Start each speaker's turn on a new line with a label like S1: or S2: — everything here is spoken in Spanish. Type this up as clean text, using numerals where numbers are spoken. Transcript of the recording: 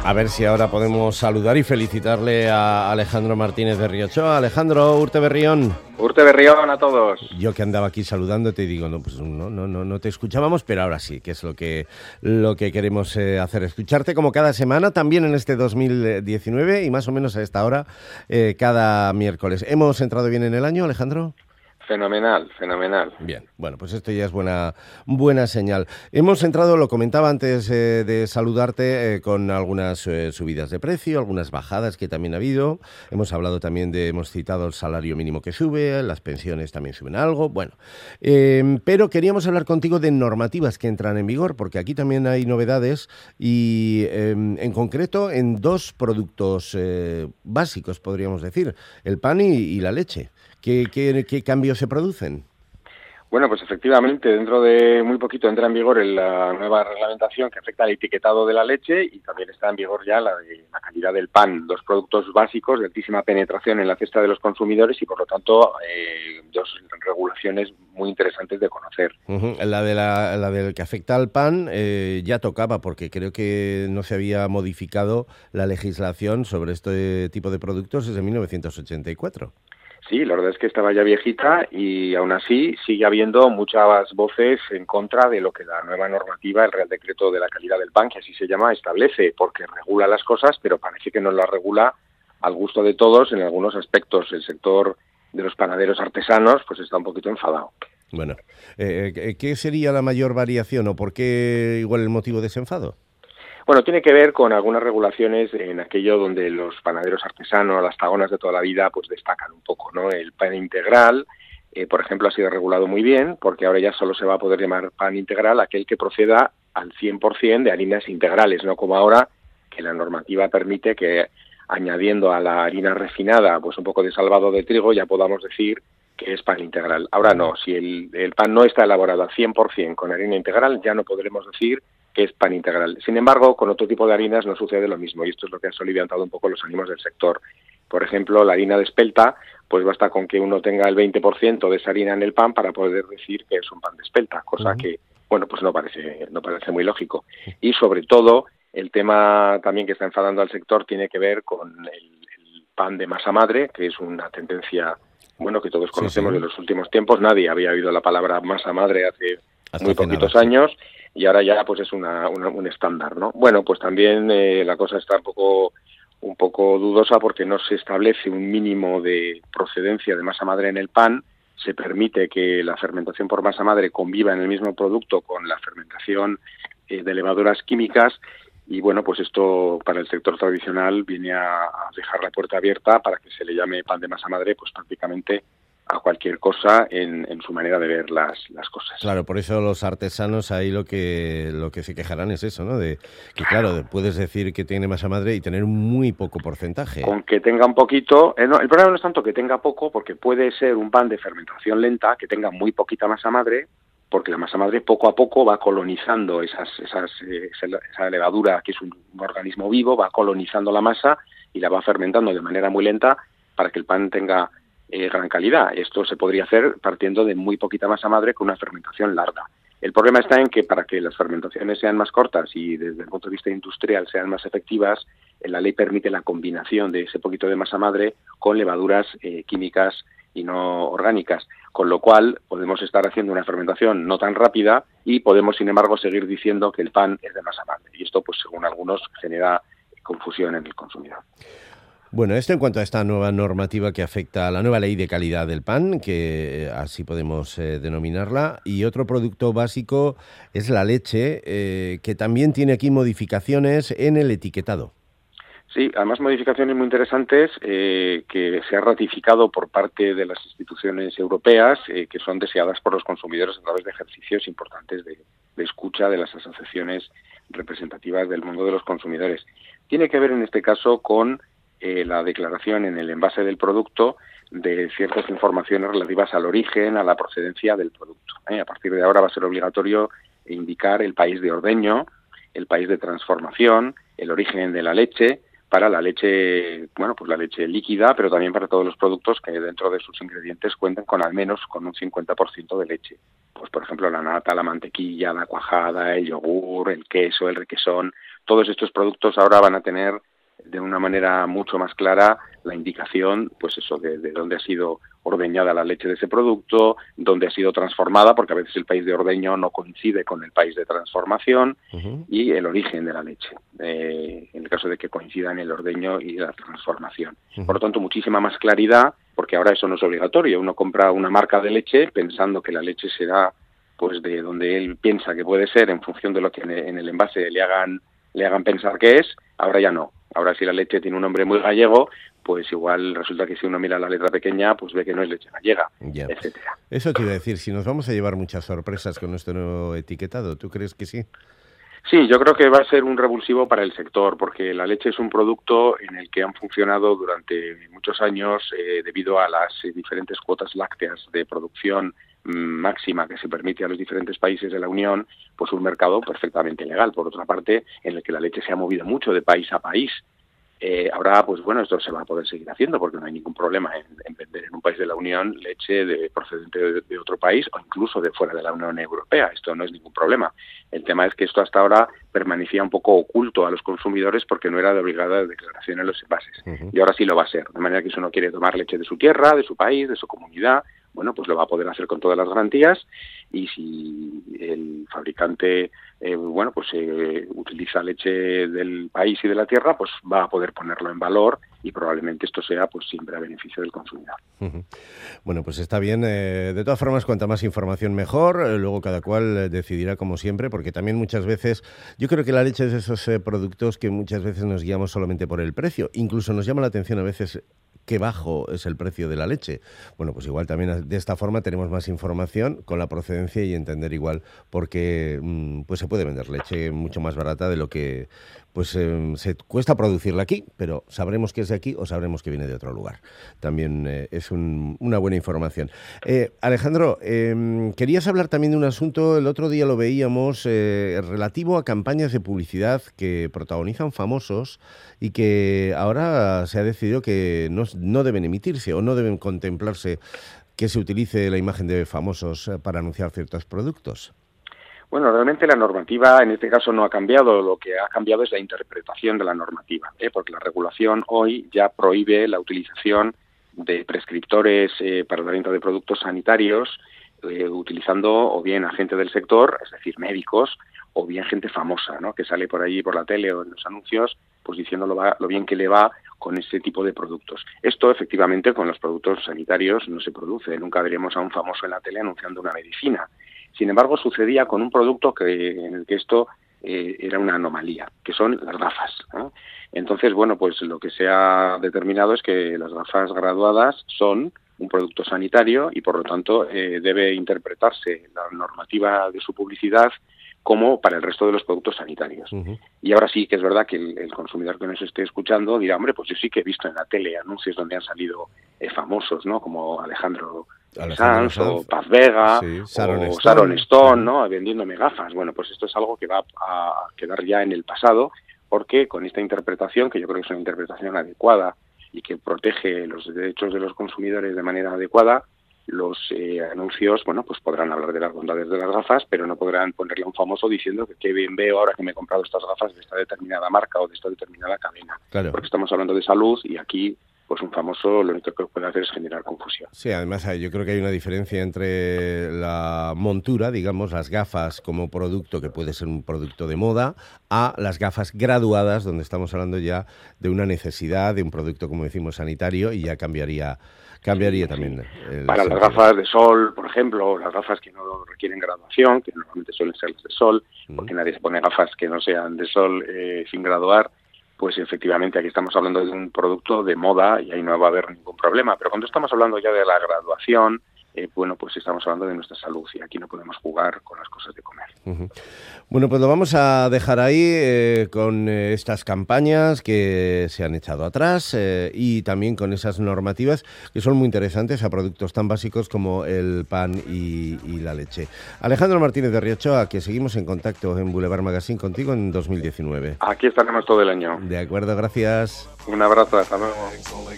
S1: A ver si ahora podemos saludar y felicitarle a Alejandro Martínez de Riochoa. Alejandro, Urte Berrión.
S2: Urte Berrión a todos.
S1: Yo que andaba aquí saludándote y digo, no, pues no te escuchábamos, pero ahora sí, que es lo que queremos hacer. Escucharte como cada semana, también en este 2019 y más o menos a esta hora, cada miércoles. ¿Hemos entrado bien en el año, Alejandro?
S2: Fenomenal, fenomenal.
S1: Bien, bueno, pues esto ya es buena señal. Hemos entrado, lo comentaba antes de saludarte, con algunas subidas de precio, algunas bajadas que también ha habido. Hemos hablado también hemos citado el salario mínimo que sube, las pensiones también suben algo, bueno. Pero queríamos hablar contigo de normativas que entran en vigor, porque aquí también hay novedades y en concreto en dos productos básicos, podríamos decir, el pan y la leche. ¿Qué cambios se producen?
S2: Bueno, pues efectivamente, dentro de muy poquito entra en vigor la nueva reglamentación que afecta al etiquetado de la leche y también está en vigor ya la de la calidad del pan, dos productos básicos de altísima penetración en la cesta de los consumidores y, por lo tanto, dos regulaciones muy interesantes de conocer.
S1: Uh-huh. La del que afecta al pan ya tocaba, porque creo que no se había modificado la legislación sobre este tipo de productos desde 1984.
S2: Sí, la verdad es que estaba ya viejita y aún así sigue habiendo muchas voces en contra de lo que la nueva normativa, el Real Decreto de la Calidad del Pan, que así se llama, establece, porque regula las cosas, pero parece que no las regula al gusto de todos en algunos aspectos. El sector de los panaderos artesanos pues está un poquito enfadado.
S1: Bueno, ¿qué sería la mayor variación o por qué igual el motivo de ese enfado?
S2: Bueno, tiene que ver con algunas regulaciones en aquello donde los panaderos artesanos, las tagonas de toda la vida, pues destacan un poco, ¿no? El pan integral, por ejemplo, ha sido regulado muy bien, porque ahora ya solo se va a poder llamar pan integral aquel que proceda al 100% de harinas integrales, no como ahora, que la normativa permite que añadiendo a la harina refinada, pues un poco de salvado de trigo, ya podamos decir que es pan integral. Ahora no, si el pan no está elaborado al 100% con harina integral, ya no podremos decir que es pan integral. Sin embargo, con otro tipo de harinas no sucede lo mismo y esto es lo que ha soliviantado un poco los ánimos del sector. Por ejemplo, la harina de espelta, pues basta con que uno tenga el 20% de esa harina en el pan para poder decir que es un pan de espelta, cosa que, bueno, pues no parece muy lógico. Y sobre todo, el tema también que está enfadando al sector tiene que ver con el pan de masa madre, que es una tendencia, bueno, que todos conocemos de los últimos tiempos. Nadie había oído la palabra masa madre hasta muy poquitos años. Y ahora ya pues es un estándar, ¿no? Bueno, pues también la cosa está un poco dudosa porque no se establece un mínimo de procedencia de masa madre en el pan. Se permite que la fermentación por masa madre conviva en el mismo producto con la fermentación de levaduras químicas. Y bueno, pues esto para el sector tradicional viene a dejar la puerta abierta para que se le llame pan de masa madre, pues prácticamente a cualquier cosa en su manera de ver las cosas.
S1: Claro, por eso los artesanos ahí lo que se quejarán es eso, ¿no? De que claro, puedes decir que tiene masa madre y tener muy poco porcentaje.
S2: Con que tenga un poquito, no, el problema no es tanto que tenga poco, porque puede ser un pan de fermentación lenta que tenga muy poquita masa madre, porque la masa madre poco a poco va colonizando esa levadura, que es un organismo vivo, va colonizando la masa y la va fermentando de manera muy lenta para que el pan tenga gran calidad. Esto se podría hacer partiendo de muy poquita masa madre con una fermentación larga. El problema está en que para que las fermentaciones sean más cortas y desde el punto de vista industrial sean más efectivas, la ley permite la combinación de ese poquito de masa madre con levaduras químicas y no orgánicas, con lo cual podemos estar haciendo una fermentación no tan rápida y podemos, sin embargo, seguir diciendo que el pan es de masa madre. Y esto, pues según algunos, genera confusión en el consumidor.
S1: Bueno, esto en cuanto a esta nueva normativa que afecta a la nueva ley de calidad del pan, que así podemos denominarla, y otro producto básico es la leche, que también tiene aquí modificaciones en el etiquetado.
S2: Sí, además modificaciones muy interesantes que se ha ratificado por parte de las instituciones europeas, que son deseadas por los consumidores a través de ejercicios importantes de escucha de las asociaciones representativas del mundo de los consumidores. Tiene que ver en este caso con la declaración en el envase del producto de ciertas informaciones relativas al origen, a la procedencia del producto. A partir de ahora va a ser obligatorio indicar el país de ordeño, el país de transformación, el origen de la leche, para la leche, bueno, pues la leche líquida, pero también para todos los productos que dentro de sus ingredientes cuenten con al menos con un 50% de leche. Pues por ejemplo la nata, la mantequilla, la cuajada, el yogur, el queso, el requesón, todos estos productos ahora van a tener de una manera mucho más clara la indicación, pues eso, de dónde ha sido ordeñada la leche de ese producto, dónde ha sido transformada, porque a veces el país de ordeño no coincide con el país de transformación, y el origen de la leche, en el caso de que coincidan el ordeño y la transformación. Por lo tanto, muchísima más claridad, porque ahora eso no es obligatorio. Uno compra una marca de leche pensando que la leche será pues de donde él piensa que puede ser en función de lo que en el envase le hagan pensar que es. Ahora ya no. Ahora si la leche tiene un nombre muy gallego, pues igual resulta que si uno mira la letra pequeña, pues ve que no es leche gallega, etcétera.
S1: Eso te iba a decir, si nos vamos a llevar muchas sorpresas con nuestro nuevo etiquetado, ¿tú crees que sí?
S2: Sí, yo creo que va a ser un revulsivo para el sector, porque la leche es un producto en el que han funcionado durante muchos años, debido a las diferentes cuotas lácteas de producción máxima que se permite a los diferentes países de la Unión, pues un mercado perfectamente legal. Por otra parte, en el que la leche se ha movido mucho de país a país. Ahora, pues bueno, esto se va a poder seguir haciendo porque no hay ningún problema en vender en un país de la Unión leche procedente de otro país o incluso de fuera de la Unión Europea. Esto no es ningún problema. El tema es que esto hasta ahora permanecía un poco oculto a los consumidores porque no era de obligada declaración en los envases. Y ahora sí lo va a ser. De manera que si uno quiere tomar leche de su tierra, de su país, de su comunidad, bueno, pues lo va a poder hacer con todas las garantías, y si el fabricante utiliza leche del país y de la tierra, pues va a poder ponerlo en valor, y probablemente esto sea pues siempre a beneficio del consumidor.
S1: Bueno, pues está bien. De todas formas, cuanta más información mejor. Luego cada cual decidirá como siempre, porque también muchas veces, yo creo que la leche es de esos productos que muchas veces nos guiamos solamente por el precio. Incluso nos llama la atención a veces qué bajo es el precio de la leche. Bueno, pues igual también de esta forma tenemos más información con la procedencia y entender igual por qué pues se puede vender leche mucho más barata de lo que pues se cuesta producirla aquí, pero sabremos que es de aquí o sabremos que viene de otro lugar. También es una buena información. Alejandro, querías hablar también de un asunto, el otro día lo veíamos, relativo a campañas de publicidad que protagonizan famosos y que ahora se ha decidido que no deben emitirse o no deben contemplarse que se utilice la imagen de famosos para anunciar ciertos productos.
S2: Bueno, realmente la normativa en este caso no ha cambiado. Lo que ha cambiado es la interpretación de la normativa, porque la regulación hoy ya prohíbe la utilización de prescriptores para la venta de productos sanitarios, utilizando o bien a gente del sector, es decir, médicos, o bien gente famosa, ¿no?, que sale por allí por la tele o en los anuncios, pues diciendo lo bien que le va con ese tipo de productos. Esto, efectivamente, con los productos sanitarios no se produce. Nunca veremos a un famoso en la tele anunciando una medicina. Sin embargo, sucedía con un producto en el que esto era una anomalía, que son las gafas, ¿no? Entonces, bueno, pues lo que se ha determinado es que las gafas graduadas son un producto sanitario y, por lo tanto, debe interpretarse la normativa de su publicidad como para el resto de los productos sanitarios. Y ahora sí que es verdad que el consumidor que nos esté escuchando dirá, hombre, pues yo sí que he visto en la tele anuncios donde han salido famosos, ¿no?, como Alejandro Sanz o Paz Vega, sí, o Sharon Stone, ¿no?, vendiéndome gafas. Bueno, pues esto es algo que va a quedar ya en el pasado, porque con esta interpretación, que yo creo que es una interpretación adecuada y que protege los derechos de los consumidores de manera adecuada, los anuncios, bueno, pues podrán hablar de las bondades de las gafas, pero no podrán ponerle a un famoso diciendo que qué bien veo ahora que me he comprado estas gafas de esta determinada marca o de esta determinada cadena. Claro. Porque estamos hablando de salud y aquí pues un famoso lo único que puede hacer es generar confusión.
S1: Sí, además yo creo que hay una diferencia entre la montura, digamos, las gafas como producto, que puede ser un producto de moda, a las gafas graduadas, donde estamos hablando ya de una necesidad, de un producto, como decimos, sanitario, y ya cambiaría también.
S2: Para las gafas de sol, por ejemplo, las gafas que no requieren graduación, que normalmente suelen ser las de sol, porque nadie se pone gafas que no sean de sol sin graduar, pues efectivamente aquí estamos hablando de un producto de moda y ahí no va a haber ningún problema. Pero cuando estamos hablando ya de la graduación, bueno, pues estamos hablando de nuestra salud y aquí no podemos jugar con las cosas de comer.
S1: Bueno, pues lo vamos a dejar ahí con estas campañas que se han echado atrás y también con esas normativas que son muy interesantes a productos tan básicos como el pan y la leche. Alejandro Martínez de Riochoa, que seguimos en contacto en Boulevard Magazine contigo en 2019.
S2: Aquí estaremos todo el año.
S1: De acuerdo, gracias.
S2: Un abrazo, hasta luego.